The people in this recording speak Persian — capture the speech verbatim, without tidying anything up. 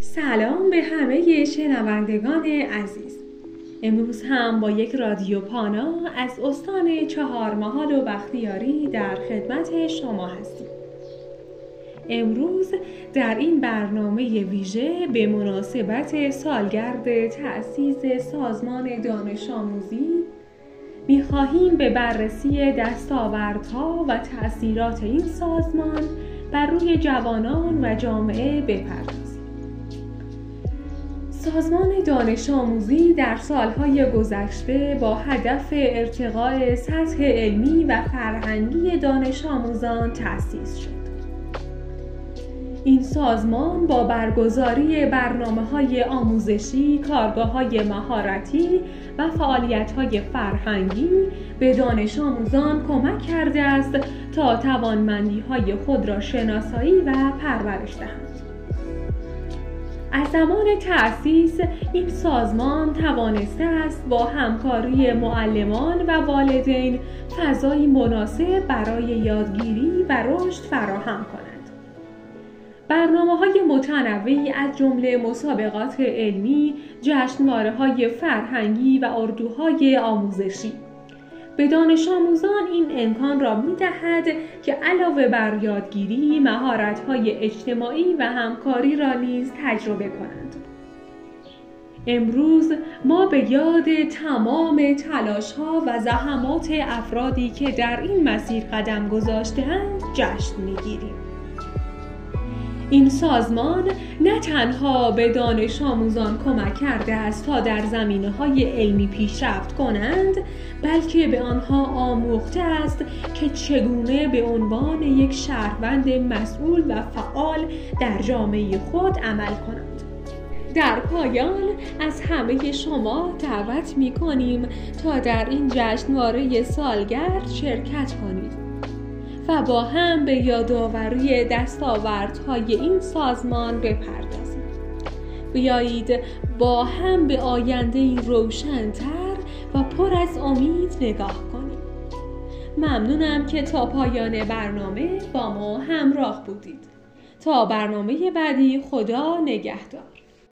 سلام به همه شنوندگان عزیز. امروز هم با یک رادیو پانا از استان چهارمحال و بختیاری در خدمت شما هستیم. امروز در این برنامه ویژه به مناسبت سالگرد تأسیس سازمان دانش آموزی می‌خواهیم به بررسی دستاوردها و تأثیرات این سازمان بر روی جوانان و جامعه بپردازیم. سازمان دانش آموزی در سالهای گذشته با هدف ارتقاء سطح علمی و فرهنگی دانش آموزان تأسیس شد. این سازمان با برگزاری برنامه‌های آموزشی، کارگاه‌های مهارتی و فعالیت‌های فرهنگی به دانش آموزان کمک کرده است تا توانمندی‌های خود را شناسایی و پرورش دهند. از زمان تأسیس این سازمان توانسته است با همکاری معلمان و والدین فضایی مناسب برای یادگیری و رشد فراهم کند. برنامه‌های متنوعی از جمله مسابقات علمی، جشنواره‌های فرهنگی و اردوهای آموزشی به دانش آموزان این امکان را می‌دهد که علاوه بر یادگیری، مهارت‌های اجتماعی و همکاری را نیز تجربه کنند. امروز ما به یاد تمام تلاش‌ها و زحمات افرادی که در این مسیر قدم گذاشته‌اند جشن می‌گیریم. این سازمان نه تنها به دانش آموزان کمک کرده است تا در زمینه‌های علمی پیشرفت کنند، بلکه به آنها آموخته است که چگونه به عنوان یک شهروند مسئول و فعال در جامعه خود عمل کنند. در پایان از همه شما دعوت می‌کنیم تا در این جشنواره سالگرد شرکت کنید و با هم به یادآوری دستاوردهای این سازمان بپردازیم. بیایید با هم به آینده‌ای روشن‌تر و پر از امید نگاه کنیم. ممنونم که تا پایان برنامه با ما همراه بودید. تا برنامه بعدی، خدا نگهدار.